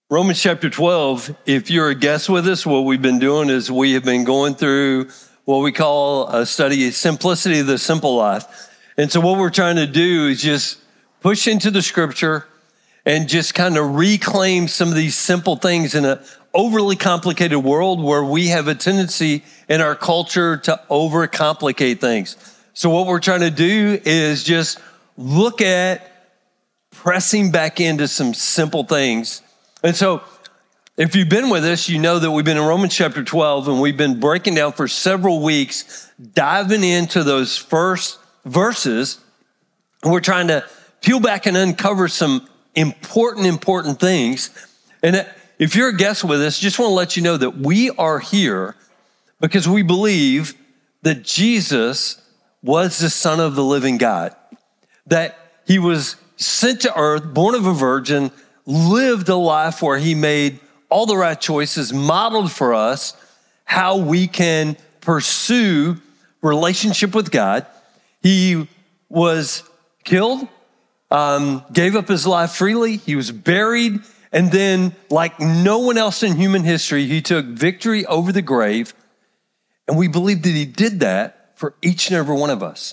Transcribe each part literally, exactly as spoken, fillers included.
Romans chapter twelve, if you're a guest with us, what we've been doing is we have been going through what we call a study, Simplicity of the Simple Life. And so what we're trying to do is just push into the scripture and just kind of reclaim some of these simple things in an overly complicated world where we have a tendency in our culture to overcomplicate things. So what we're trying to do is just look at pressing back into some simple things. And so if you've been with us, you know that we've been in Romans chapter twelve, and we've been breaking down for several weeks, diving into those first verses. And we're trying to peel back and uncover some important, important things. And if you're a guest with us, just want to let you know that we are here because we believe that Jesus was the Son of the living God, that he was sent to earth, born of a virgin, lived a life where he made all the right choices, modeled for us how we can pursue relationship with God. He was killed, um, gave up his life freely. He was buried. And then, like no one else in human history, he took victory over the grave. And we believe that he did that for each and every one of us.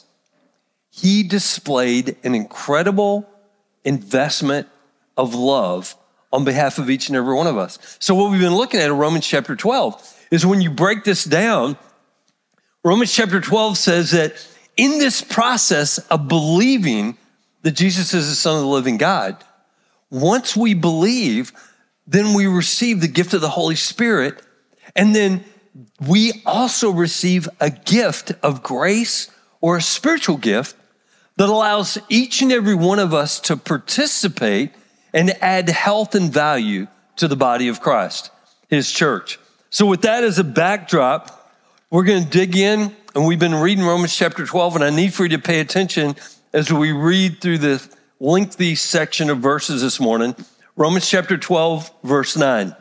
He displayed an incredible investment of love on behalf of each and every one of us. So what we've been looking at in Romans chapter twelve is when you break this down, Romans chapter twelve says that in this process of believing that Jesus is the Son of the living God, once we believe, then we receive the gift of the Holy Spirit, and then we also receive a gift of grace or a spiritual gift that allows each and every one of us to participate and add health and value to the body of Christ, his church. So with that as a backdrop, we're going to dig in, and we've been reading Romans chapter twelve, and I need for you to pay attention as we read through the lengthy section of verses this morning. Romans chapter twelve, verse nine.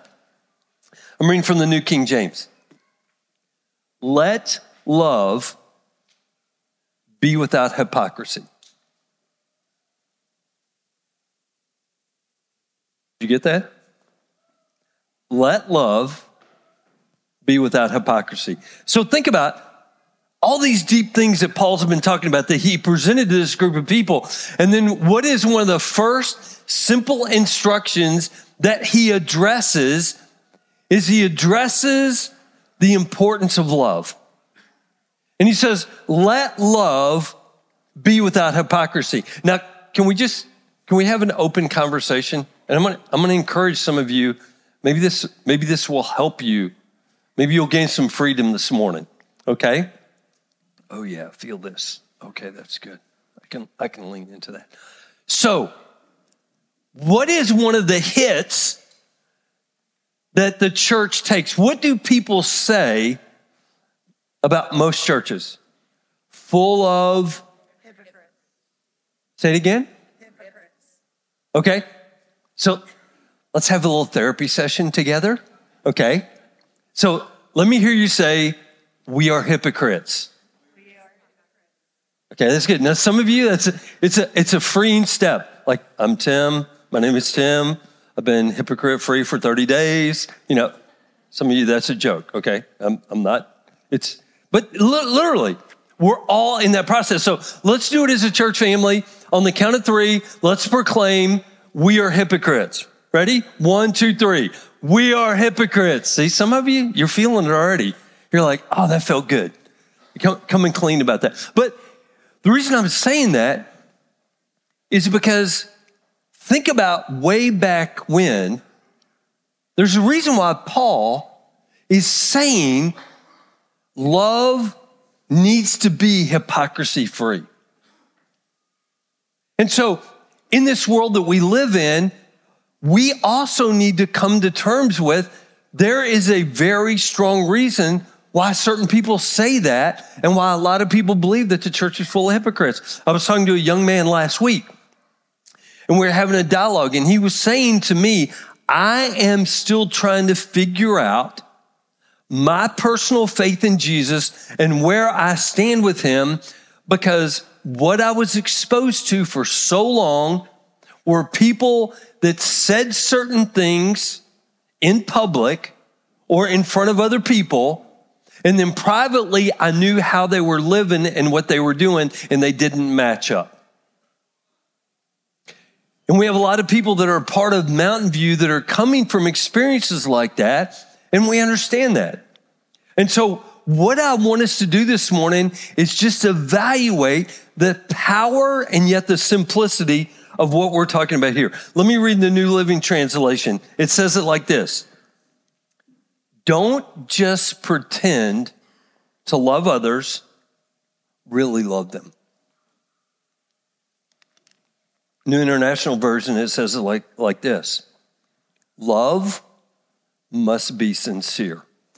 I'm reading from the New King James. Let love be without hypocrisy. Did you get that? Let love be without hypocrisy. So think about all these deep things that Paul's been talking about that he presented to this group of people. And then what is one of the first simple instructions that he addresses is he addresses the importance of love. And he says, let love be without hypocrisy. Now, can we just, can we have an open conversation? And I'm going to, I'm going to encourage some of you, maybe this, maybe this will help you. Maybe you'll gain some freedom this morning. Okay? Oh yeah, feel this. Okay, that's good. I can, I can lean into that. So, what is one of the hits that the church takes? What do people say about most churches? Full of hypocrites. Say it again. Hypocrites. Okay. So let's have a little therapy session together. Okay. So let me hear you say, we are hypocrites. We are hypocrites. Okay, that's good. Now some of you, that's a, it's a it's a freeing step. Like, I'm Tim. My name is Tim. I've been hypocrite free for thirty days. You know, some of you, that's a joke. Okay. I'm I'm not. It's But literally, we're all in that process. So let's do it as a church family. On the count of three, let's proclaim we are hypocrites. Ready? One, two, three. We are hypocrites. See, some of you, you're feeling it already. You're like, oh, that felt good. Come, coming clean about that. But the reason I'm saying that is because think about way back when. There's a reason why Paul is saying love needs to be hypocrisy free. And so in this world that we live in, we also need to come to terms with there is a very strong reason why certain people say that and why a lot of people believe that the church is full of hypocrites. I was talking to a young man last week, and we were having a dialogue, and he was saying to me, I am still trying to figure out my personal faith in Jesus and where I stand with him, because what I was exposed to for so long were people that said certain things in public or in front of other people. And then privately, I knew how they were living and what they were doing, and they didn't match up. And we have a lot of people that are a part of Mountain View that are coming from experiences like that, and we understand that. And so what I want us to do this morning is just evaluate the power and yet the simplicity of what we're talking about here. Let me read the New Living Translation. It says it like this. Don't just pretend to love others, really love them. New International Version, it says it like, like this. Love must be sincere.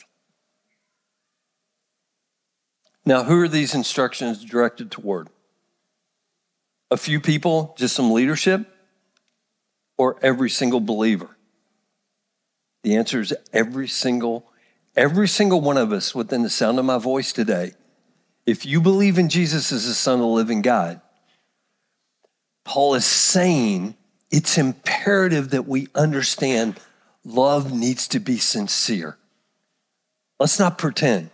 Now, who are these instructions directed toward? A few people, just some leadership, or every single believer? The answer is every single, every single one of us within the sound of my voice today. If you believe in Jesus as the Son of the living God, Paul is saying it's imperative that we understand love needs to be sincere. Let's not pretend.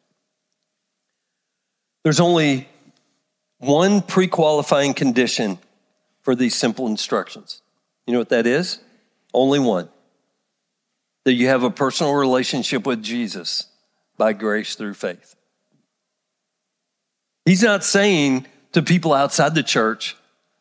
There's only one pre-qualifying condition for these simple instructions. You know what that is? Only one. That you have a personal relationship with Jesus by grace through faith. He's not saying to people outside the church,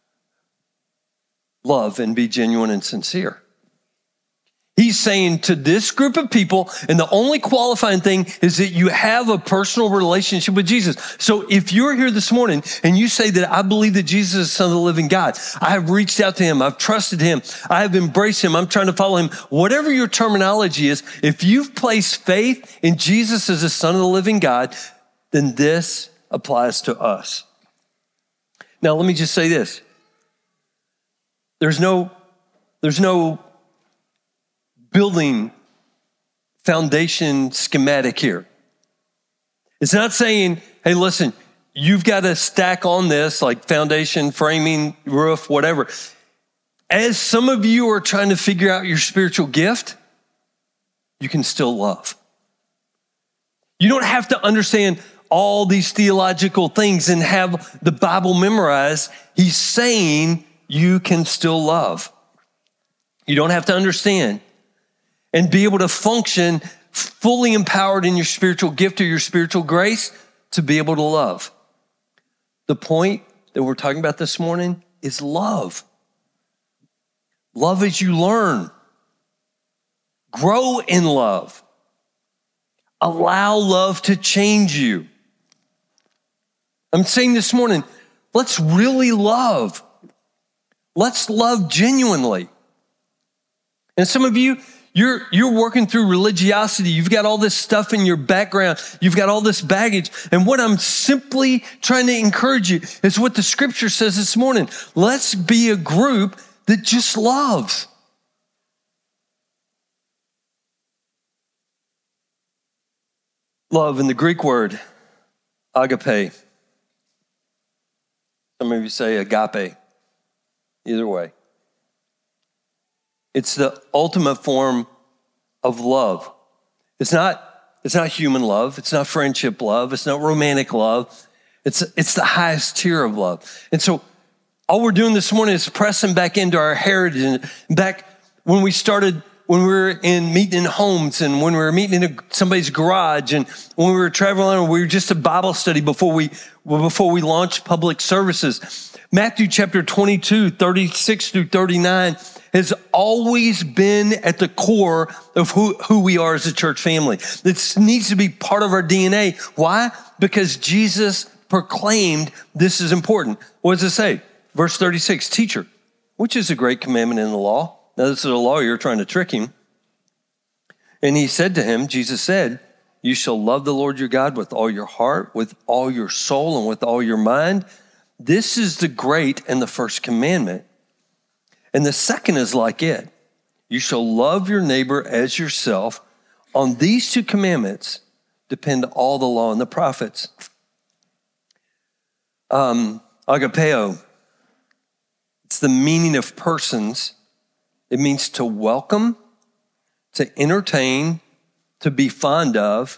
love and be genuine and sincere. He's saying to this group of people, and the only qualifying thing is that you have a personal relationship with Jesus. So if you're here this morning and you say that I believe that Jesus is the Son of the living God, I have reached out to him, I've trusted him, I have embraced him, I'm trying to follow him, whatever your terminology is, if you've placed faith in Jesus as the Son of the living God, then this applies to us. Now, let me just say this. There's no, there's no building foundation schematic here. It's not saying, hey, listen, you've got to stack on this like foundation, framing, roof, whatever. As some of you are trying to figure out your spiritual gift, you can still love. You don't have to understand all these theological things and have the Bible memorized. He's saying you can still love. You don't have to understand and be able to function fully empowered in your spiritual gift or your spiritual grace to be able to love. The point that we're talking about this morning is love. Love as you learn. Grow in love. Allow love to change you. I'm saying this morning, let's really love. Let's love genuinely. And some of you, You're, you're working through religiosity. You've got all this stuff in your background. You've got all this baggage. And what I'm simply trying to encourage you is what the scripture says this morning. Let's be a group that just loves. Love in the Greek word, agape. Some of you say agape. Either way. It's the ultimate form of love. It's not, it's not human love. It's not friendship love. It's not romantic love. It's, it's the highest tier of love. And so all we're doing this morning is pressing back into our heritage. And back when we started, when we were in meeting in homes and when we were meeting in a, somebody's garage and when we were traveling around, we were just a Bible study before we, before we launched public services. Matthew chapter twenty-two, thirty-six through thirty-nine has always been at the core of who, who we are as a church family. This needs to be part of our D N A. Why? Because Jesus proclaimed this is important. What does it say? Verse thirty-six, teacher, which is a great commandment in the law? Now this is a lawyer trying to trick him. And he said to him, Jesus said, you shall love the Lord your God with all your heart, with all your soul, and with all your mind. This is the great and the first commandment. And the second is like it. You shall love your neighbor as yourself. On these two commandments depend all the law and the prophets. Um, agapeo, it's the meaning of persons. It means to welcome, to entertain, to be fond of,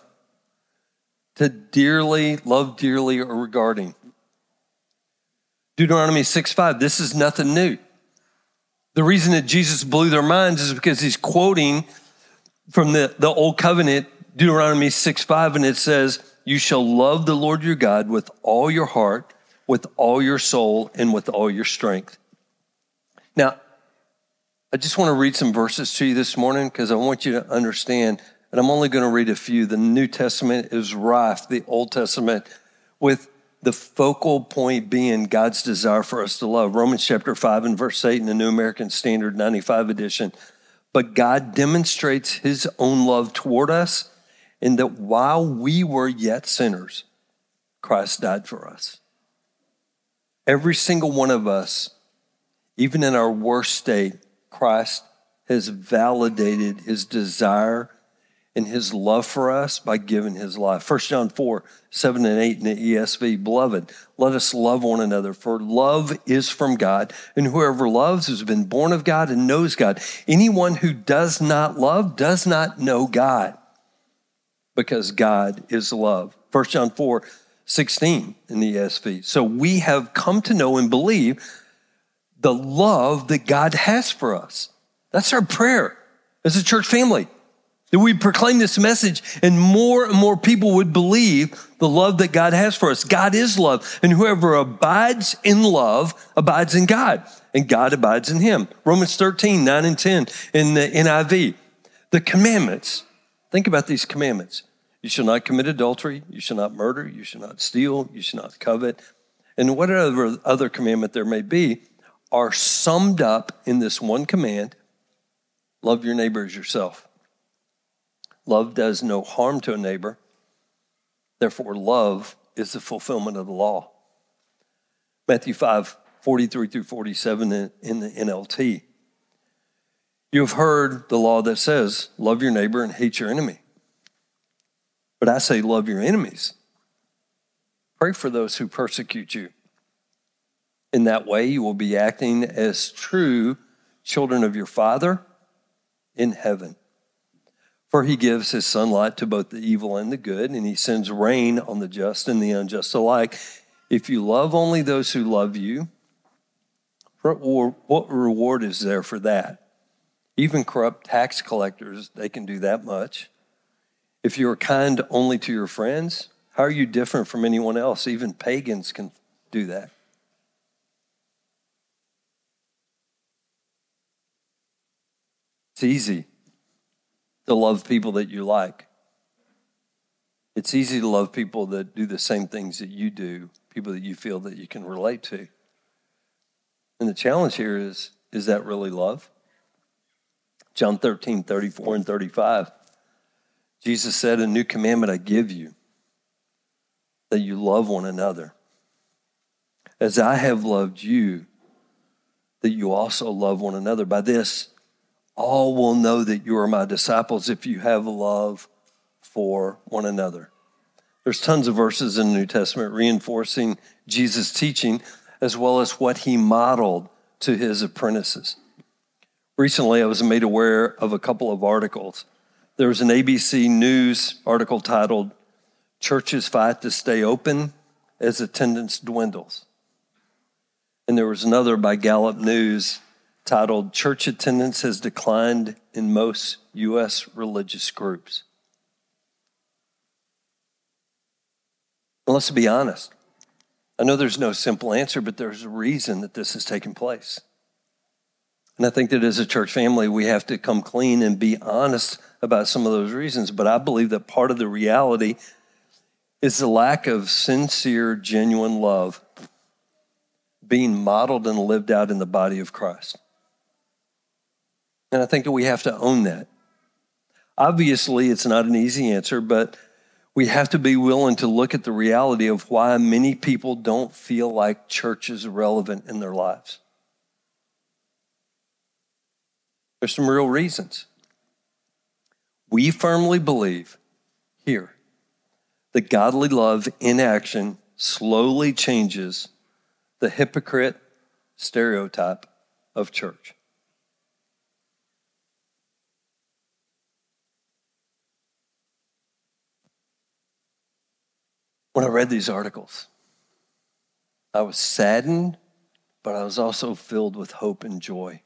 to dearly, love dearly, or regarding. Deuteronomy six five, this is nothing new. The reason that Jesus blew their minds is because he's quoting from the, the Old Covenant, Deuteronomy six five, and it says, you shall love the Lord your God with all your heart, with all your soul, and with all your strength. Now, I just want to read some verses to you this morning because I want you to understand, and I'm only going to read a few. The New Testament is rife, the Old Testament, with the focal point being God's desire for us to love. Romans chapter five and verse eight in the New American Standard ninety-five edition. But God demonstrates his own love toward us in that while we were yet sinners, Christ died for us. Every single one of us, even in our worst state, Christ has validated his desire and his love for us by giving his life. First John four, seven and eight in the E S V, beloved, let us love one another, for love is from God, and whoever loves has been born of God and knows God. Anyone who does not love does not know God, because God is love. First John four, sixteen in the E S V. So we have come to know and believe the love that God has for us. That's our prayer as a church family. That we proclaim this message and more and more people would believe the love that God has for us. God is love, and whoever abides in love abides in God, and God abides in him. Romans thirteen, nine and ten in the N I V. The commandments, think about these commandments. You shall not commit adultery, you shall not murder, you shall not steal, you shall not covet, and whatever other commandment there may be are summed up in this one command: love your neighbor as yourself. Love does no harm to a neighbor. Therefore, love is the fulfillment of the law. Matthew five, forty-three through forty-seven in the N L T. You have heard the law that says, love your neighbor and hate your enemy. But I say, love your enemies. Pray for those who persecute you. In that way, you will be acting as true children of your Father in heaven. For he gives his sunlight to both the evil and the good, and he sends rain on the just and the unjust alike. If you love only those who love you, what reward is there for that? Even corrupt tax collectors, they can do that much. If you are kind only to your friends, how are you different from anyone else? Even pagans can do that. It's easy to love people that you like. It's easy to love people that do the same things that you do, people that you feel that you can relate to. And the challenge here is, is that really love? John thirteen, thirty-four and thirty-five. Jesus said, a new commandment I give you, that you love one another. As I have loved you, that you also love one another. By this, all will know that you are my disciples if you have love for one another. There's tons of verses in the New Testament reinforcing Jesus' teaching as well as what he modeled to his apprentices. Recently, I was made aware of a couple of articles. There was an A B C News article titled, Churches Fight to Stay Open as Attendance Dwindles. And there was another by Gallup News titled, Church Attendance Has Declined in Most U S Religious Groups. And let's be honest. I know there's no simple answer, but there's a reason that this has taken place. And I think that as a church family, we have to come clean and be honest about some of those reasons. But I believe that part of the reality is the lack of sincere, genuine love being modeled and lived out in the body of Christ. And I think that we have to own that. Obviously, it's not an easy answer, but we have to be willing to look at the reality of why many people don't feel like church is relevant in their lives. There's some real reasons. We firmly believe here that godly love in action slowly changes the hypocrite stereotype of church. when I read these articles. I was saddened, but I was also filled with hope and joy.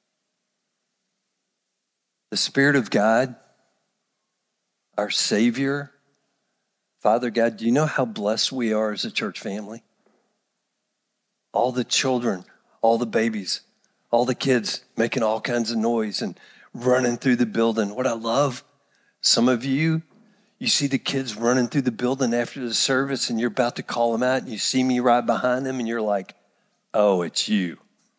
The Spirit of God, our Savior, Father God, do you know how blessed we are as a church family? All the children, all the babies, all the kids making all kinds of noise and running through the building. What I love, some of you, you see the kids running through the building after the service and you're about to call them out and you see me right behind them and you're like, oh, it's you.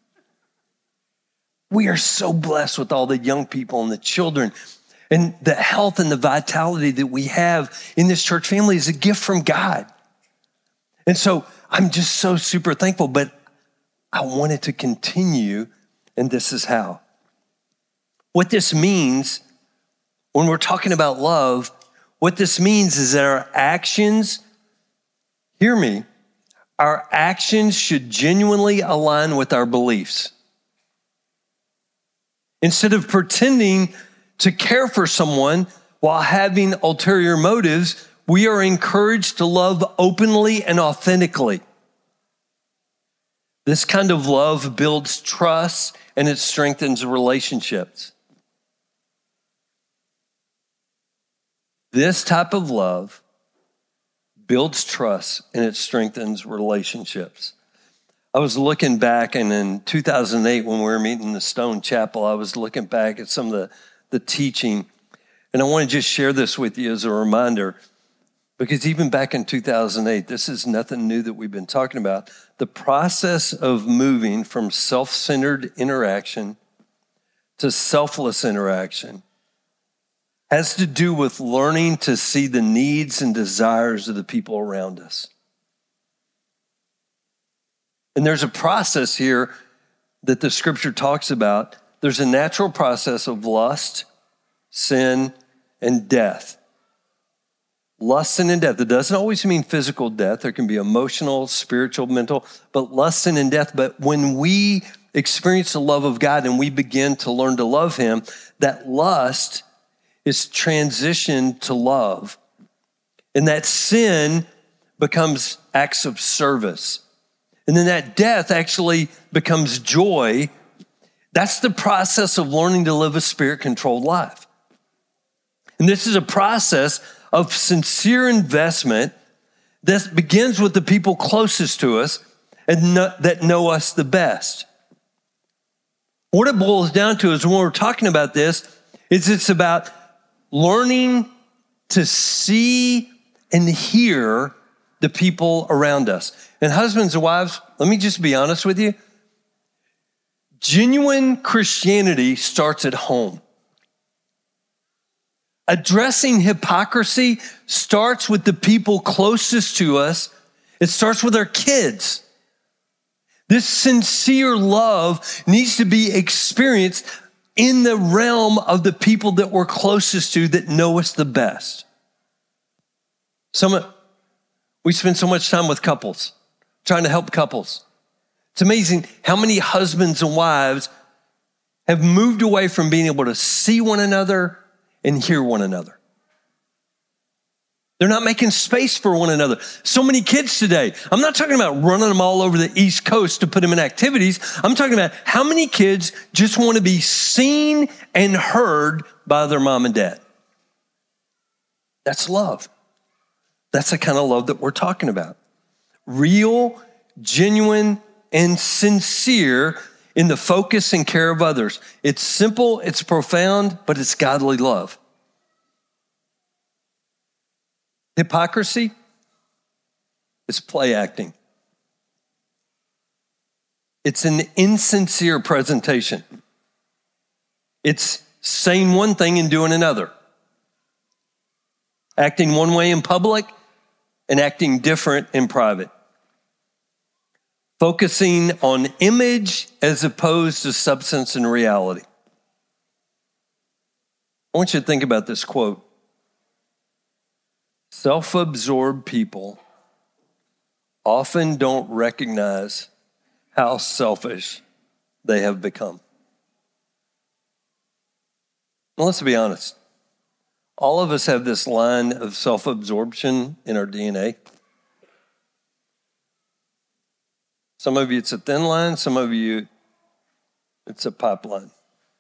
We are so blessed with all the young people and the children, and the health and the vitality that we have in this church family is a gift from God. And so I'm just so super thankful, but I want it to continue, and this is how. What this means when we're talking about love, what this means is that our actions, hear me, our actions should genuinely align with our beliefs. Instead of pretending to care for someone while having ulterior motives, we are encouraged to love openly and authentically. This kind of love builds trust and it strengthens relationships. This type of love builds trust and it strengthens relationships. I was looking back, and in two thousand eight, when we were meeting in the Stone Chapel, I was looking back at some of the, the teaching, and I want to just share this with you as a reminder, because even back in two thousand eight, this is nothing new that we've been talking about. The process of moving from self-centered interaction to selfless interaction has to do with learning to see the needs and desires of the people around us. And there's a process here that the scripture talks about. There's a natural process of lust, sin, and death. Lust, sin, and death. It doesn't always mean physical death. There can be emotional, spiritual, mental, but lust, sin, and death. But when we experience the love of God and we begin to learn to love him, that lust is transitioned to love. And that sin becomes acts of service. And then that death actually becomes joy. That's the process of learning to live a spirit-controlled life. And this is a process of sincere investment that begins with the people closest to us and no, that know us the best. What it boils down to is when we're talking about this, is it's about learning to see and hear the people around us. And husbands and wives, let me just be honest with you. Genuine Christianity starts at home. Addressing hypocrisy starts with the people closest to us. It starts with our kids. This sincere love needs to be experienced in the realm of the people that we're closest to that know us the best. Some, we spend so much time with couples, trying to help couples. It's amazing how many husbands and wives have moved away from being able to see one another and hear one another. They're not making space for one another. So many kids today. I'm not talking about running them all over the East Coast to put them in activities. I'm talking about how many kids just want to be seen and heard by their mom and dad. That's love. That's the kind of love that we're talking about. Real, genuine, and sincere in the focus and care of others. It's simple, it's profound, but it's godly love. Hypocrisy is play acting. It's an insincere presentation. It's saying one thing and doing another. Acting one way in public and acting different in private. Focusing on image as opposed to substance and reality. I want you to think about this quote. Self-absorbed people often don't recognize how selfish they have become. Well, let's be honest. All of us have this line of self-absorption in our D N A. Some of you, it's a thin line. Some of you, it's a pipeline.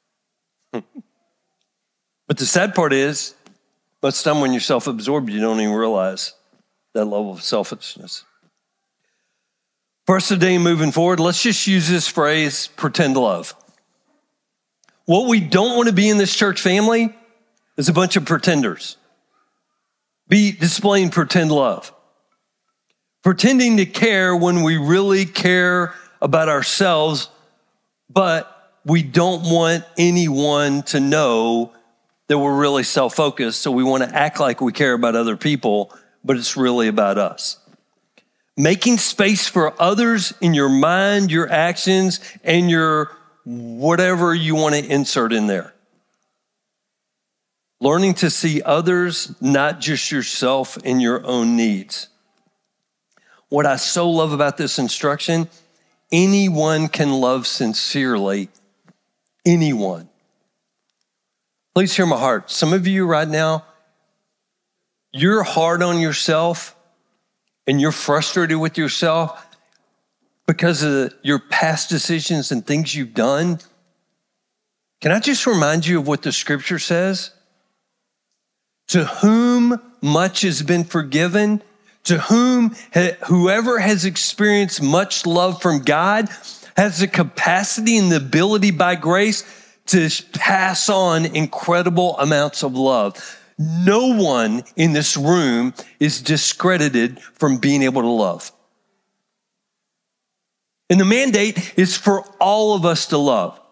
But the sad part is, most of the time when you're self-absorbed, you don't even realize that level of selfishness. For us today, moving forward, let's just use this phrase, pretend love. What we don't want to be in this church family is a bunch of pretenders. Be displaying pretend love. Pretending to care when we really care about ourselves, but we don't want anyone to know that we're really self-focused, so we want to act like we care about other people, but it's really about us. Making space for others in your mind, your actions, and your whatever you want to insert in there. Learning to see others, not just yourself and your own needs. What I so love about this instruction, anyone can love sincerely. Anyone. Please hear my heart. Some of you right now, you're hard on yourself and you're frustrated with yourself because of your past decisions and things you've done. Can I just remind you of what the scripture says? To whom much has been forgiven, to whom whoever has experienced much love from God has the capacity and the ability by grace to pass on incredible amounts of love. No one in this room is discredited from being able to love. And the mandate is for all of us to love.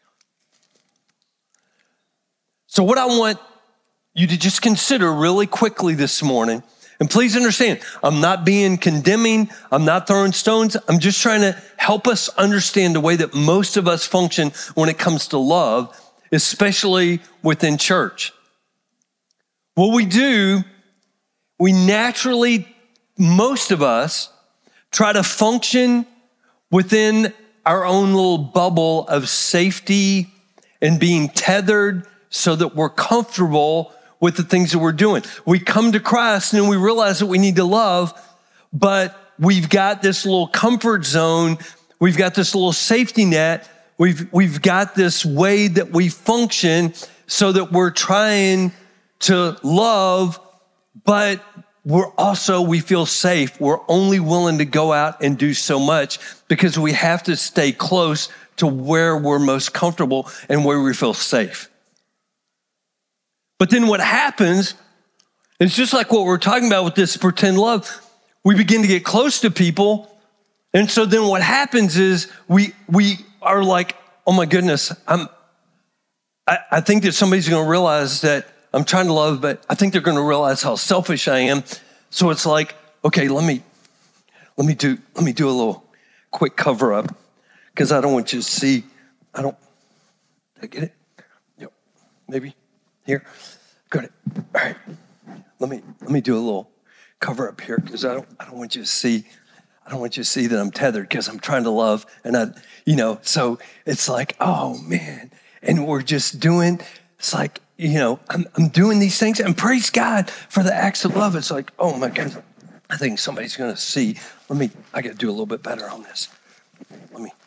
So what I want you to just consider really quickly this morning, and please understand, I'm not being condemning, I'm not throwing stones, I'm just trying to help us understand the way that most of us function when it comes to love, especially within church. What we do, we naturally, most of us, try to function within our own little bubble of safety and being tethered so that we're comfortable with the things that we're doing. We come to Christ and we realize that we need to love, but we've got this little comfort zone. We've got this little safety net. We've, we've got this way that we function so that we're trying to love, but we're also, we feel safe. We're only willing to go out and do so much because we have to stay close to where we're most comfortable and where we feel safe. But then what happens is just like what we're talking about with this pretend love, we begin to get close to people. And so then what happens is we we are like, oh my goodness, I'm, I, I think that somebody's going to realize that I'm trying to love, but I think they're going to realize how selfish I am. So it's like, okay, let me, let me do, let me do a little quick cover up because I don't want you to see, I don't, did I get it? Yep, maybe. Here, got it. All right, let me let me do a little cover up here because I don't I don't want you to see I don't want you to see that I'm tethered because I'm trying to love and I you know so it's like oh man and we're just doing it's like you know I'm I'm doing these things and praise God for the acts of love. It's like oh my God, I think somebody's gonna see. Let me I got to do a little bit better on this. Let me.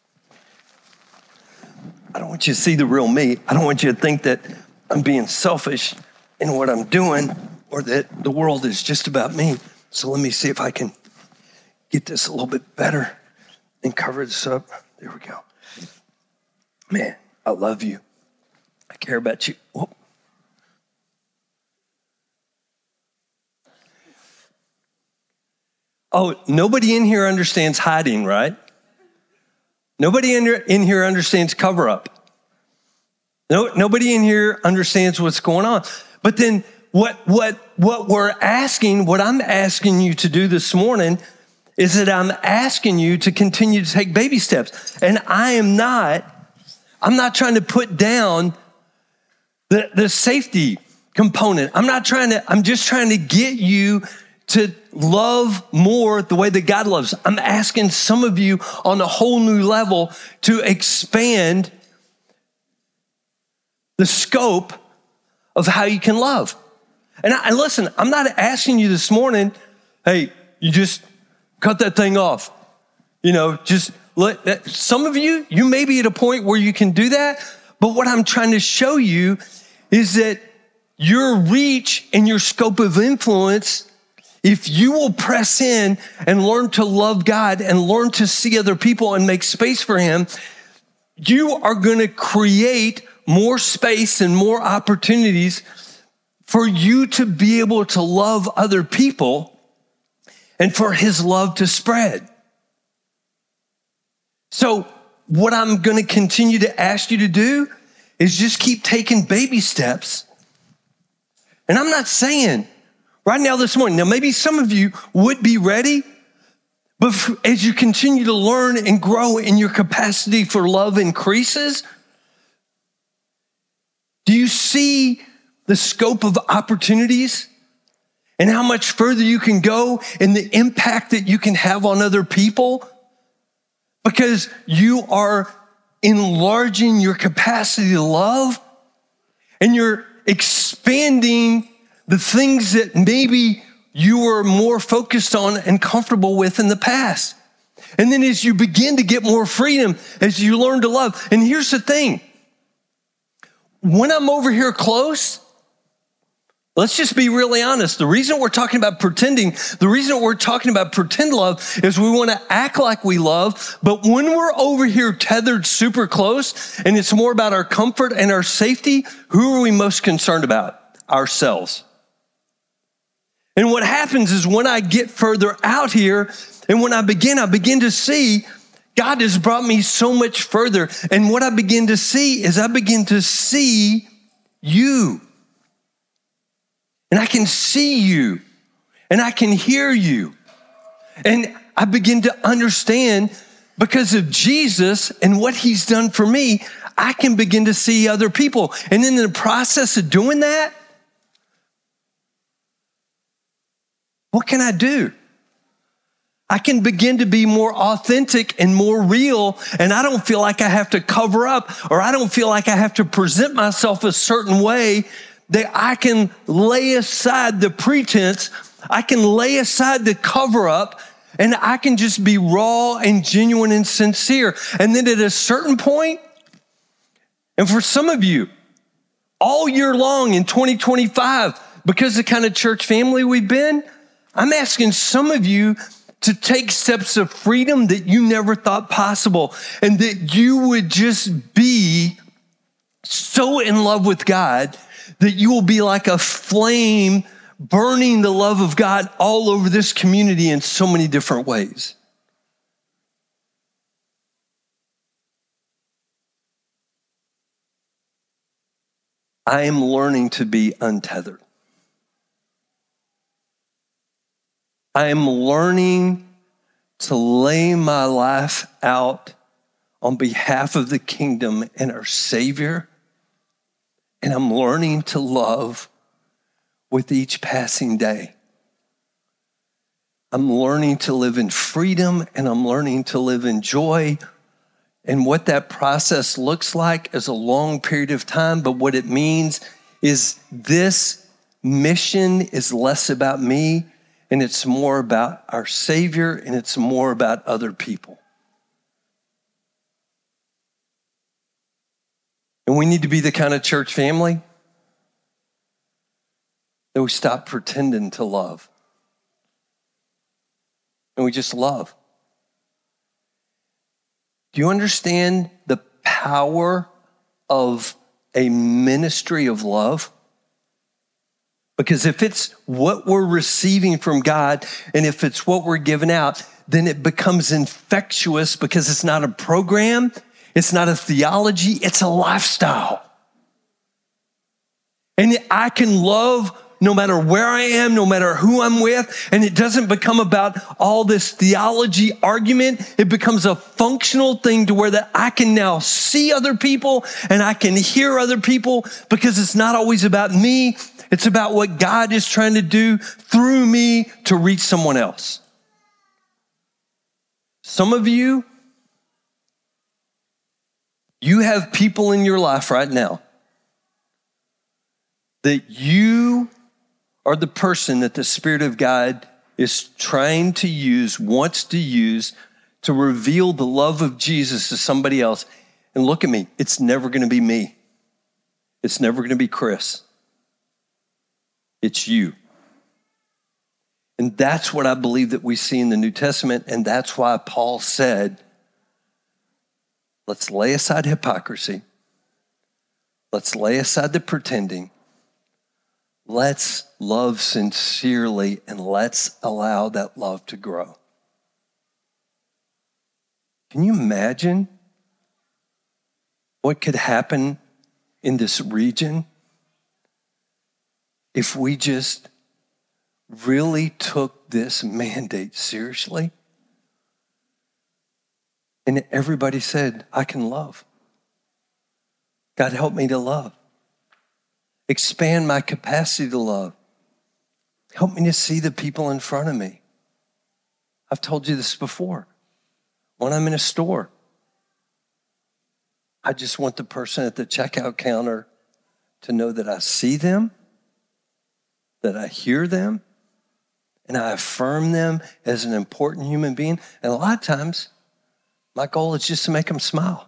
I don't want you to see the real me. I don't want you to think that I'm being selfish in what I'm doing or that the world is just about me. So let me see if I can get this a little bit better and cover this up. There we go. Man, I love you. I care about you. Whoa. Oh, nobody in here understands hiding, right? Nobody in here, in here understands cover up. No, nobody in here understands what's going on. But then what, what, what we're asking, what I'm asking you to do this morning is that I'm asking you to continue to take baby steps. And I am not, I'm not trying to put down the, the safety component. I'm not trying to, I'm just trying to get you to love more the way that God loves. I'm asking some of you on a whole new level to expand the scope of how you can love. And, I, and listen, I'm not asking you this morning, hey, you just cut that thing off. You know, just let, some of you, you may be at a point where you can do that. But what I'm trying to show you is that your reach and your scope of influence, if you will press in and learn to love God and learn to see other people and make space for him, you are going to create more space and more opportunities for you to be able to love other people and for his love to spread. So what I'm going to continue to ask you to do is just keep taking baby steps. And I'm not saying right now this morning, now maybe some of you would be ready, but as you continue to learn and grow and your capacity for love increases, do you see the scope of opportunities and how much further you can go and the impact that you can have on other people? Because you are enlarging your capacity to love and you're expanding the things that maybe you were more focused on and comfortable with in the past. And then as you begin to get more freedom, as you learn to love, and here's the thing, when I'm over here close, let's just be really honest. The reason we're talking about pretending, the reason we're talking about pretend love is we want to act like we love. But when we're over here tethered super close and it's more about our comfort and our safety, who are we most concerned about? Ourselves. And what happens is when I get further out here and when I begin, I begin to see God has brought me so much further. And what I begin to see is I begin to see you. And I can see you, and I can hear you. And I begin to understand because of Jesus and what he's done for me, I can begin to see other people. And in the process of doing that, what can I do? I can begin to be more authentic and more real, and I don't feel like I have to cover up or I don't feel like I have to present myself a certain way. That I can lay aside the pretense, I can lay aside the cover up, and I can just be raw and genuine and sincere. And then at a certain point, and for some of you, all year long in twenty twenty-five, because of the kind of church family we've been, I'm asking some of you to take steps of freedom that you never thought possible, and that you would just be so in love with God that you will be like a flame burning the love of God all over this community in so many different ways. I am learning to be untethered. I am learning to lay my life out on behalf of the kingdom and our Savior. And I'm learning to love with each passing day. I'm learning to live in freedom and I'm learning to live in joy. And what that process looks like is a long period of time. But what it means is this mission is less about me and it's more about our Savior and it's more about other people. And we need to be the kind of church family that we stop pretending to love. And we just love. Do you understand the power of a ministry of love? Because if it's what we're receiving from God and if it's what we're giving out, then it becomes infectious because it's not a program. It's not a theology, it's a lifestyle. And I can love no matter where I am, no matter who I'm with, and it doesn't become about all this theology argument. It becomes a functional thing to where that I can now see other people and I can hear other people because it's not always about me. It's about what God is trying to do through me to reach someone else. Some of you, you have people in your life right now that you are the person that the Spirit of God is trying to use, wants to use to reveal the love of Jesus to somebody else. And look at me, it's never going to be me. It's never going to be Chris. It's you. And that's what I believe that we see in the New Testament, and that's why Paul said, let's lay aside hypocrisy. Let's lay aside the pretending. Let's love sincerely, and let's allow that love to grow. Can you imagine what could happen in this region if we just really took this mandate seriously? And everybody said, I can love. God, help me to love. Expand my capacity to love. Help me to see the people in front of me. I've told you this before. When I'm in a store, I just want the person at the checkout counter to know that I see them, that I hear them, and I affirm them as an important human being. And a lot of times, my goal is just to make them smile.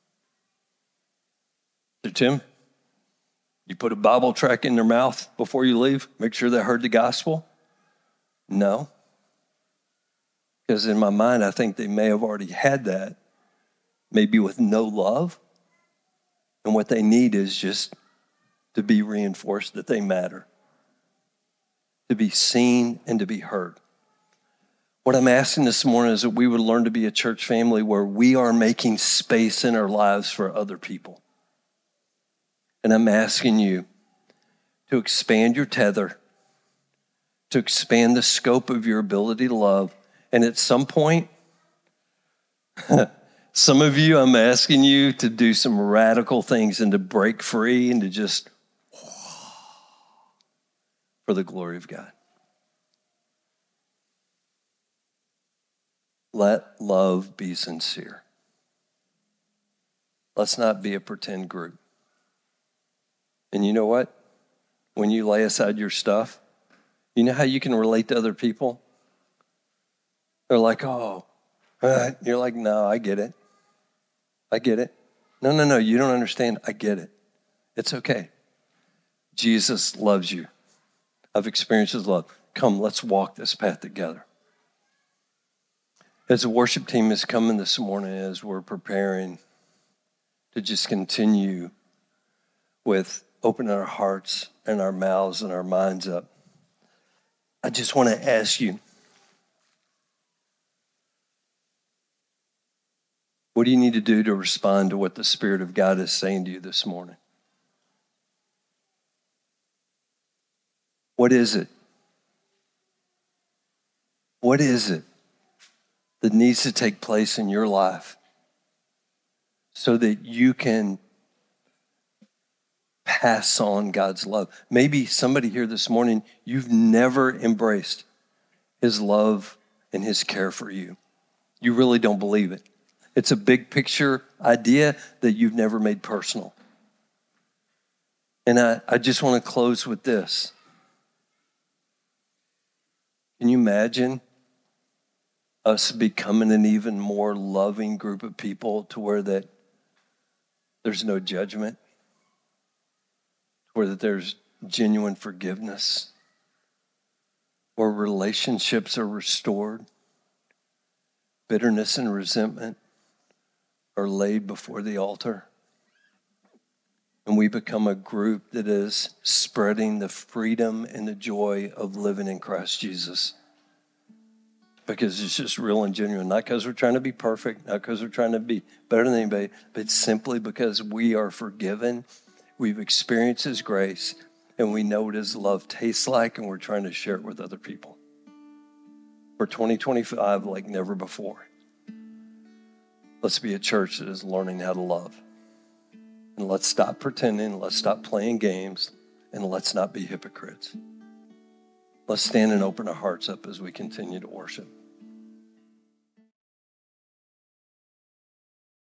So Tim, you put a Bible tract in their mouth before you leave? Make sure they heard the gospel? No. Because in my mind, I think they may have already had that, maybe with no love. And what they need is just to be reinforced that they matter, to be seen and to be heard. What I'm asking this morning is that we would learn to be a church family where we are making space in our lives for other people. And I'm asking you to expand your tether, to expand the scope of your ability to love. And at some point, some of you, I'm asking you to do some radical things and to break free and to just, for the glory of God. Let love be sincere. Let's not be a pretend group. And you know what? When you lay aside your stuff, you know how you can relate to other people? They're like, oh, uh, you're like, no, I get it. I get it. No, no, no, you don't understand. I get it. It's okay. Jesus loves you. I've experienced his love. Come, let's walk this path together. As the worship team is coming this morning, as we're preparing to just continue with opening our hearts and our mouths and our minds up, I just want to ask you, what do you need to do to respond to what the Spirit of God is saying to you this morning? What is it? What is it that needs to take place in your life so that you can pass on God's love? Maybe somebody here this morning, you've never embraced his love and his care for you. You really don't believe it. It's a big picture idea that you've never made personal. And I, I just want to close with this. Can you imagine us becoming an even more loving group of people to where that there's no judgment, where that there's genuine forgiveness, where relationships are restored, bitterness and resentment are laid before the altar, and we become a group that is spreading the freedom and the joy of living in Christ Jesus. Because it's just real and genuine, not because we're trying to be perfect, not because we're trying to be better than anybody, but simply because we are forgiven, we've experienced his grace, and we know what his love tastes like, and we're trying to share it with other people. For twenty twenty-five, like never before, let's be a church that is learning how to love. And let's stop pretending, let's stop playing games, and let's not be hypocrites. Let's stand and open our hearts up as we continue to worship.